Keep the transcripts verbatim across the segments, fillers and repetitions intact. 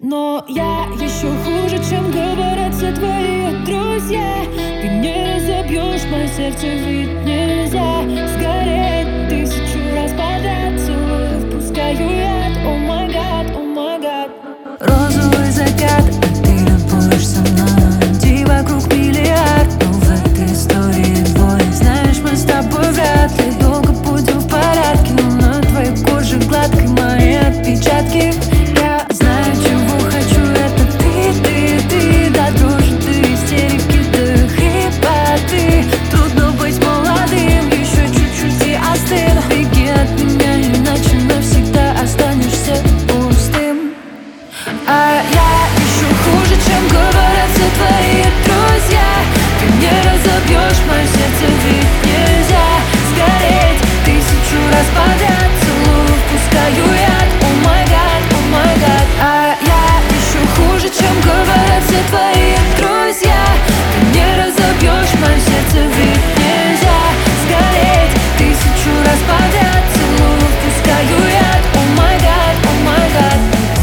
Но я еще хуже, чем говорят все твои друзья. Ты не разобьешь мое сердце, ведь нельзя сгореть тысячу раз подряд. Целую, впускаю яд. О май гад, о май гад. Розовый закат, а ты любуешь со мной. Людей вокруг миллиард, но в этой истории двое. Знаешь, мы с тобой вряд ли долго будем в порядке, но на твоей коже гладкой мои отпечатки. Я знаю, чего хочу, это ты, ты, ты. До дрожи, до истерики, до хрипоты. Трудно быть молодым, еще чуть-чуть и остыл. Беги от меня, иначе навсегда останешься пустым. А я еще хуже, чем говорят все твои друзья. Ты не разобьешь мое сердце, ведь нельзя сгореть тысячу раз подряд. Целую, впускаю яд. О май гад, о май гад. А я еще хуже, чем говорят все твои друзья. Ты не разобьешь мое сердце, ведь нельзя сгореть тысячу раз подряд. Целую, впускаю яд. О май гад, о май гад.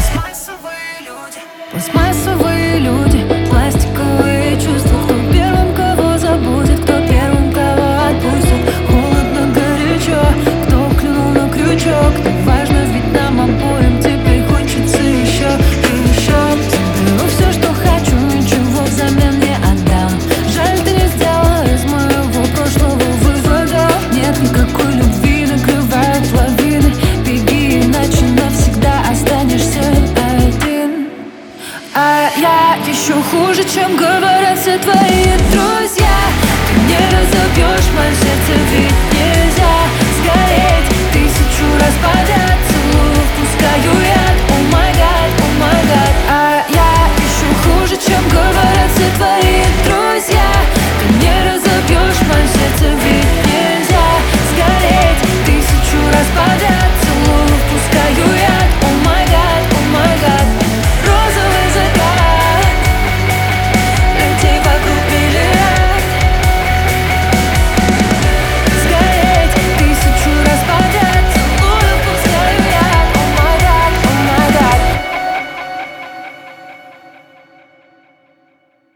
Пластмассовые люди, пластиковые чувства. Кто первым кого забудет, кто первым кого отпустит. Холодно, горячо, кто клюнул на крючок. Не важно, ведь нам обоим теперь хочется еще и еще. Беру все, что хочу, ничего взамен не отдам. Жаль, ты не сделала из моего прошлого вывода. Нет никакой любви, накрывают лавины. Беги, иначе навсегда останешься один. А я еще хуже, чем говорят все твои друзья. Ты не разобьешь мое сердце, ведь нельзя сгореть тысячу раз подряд. Целую, впускаю я.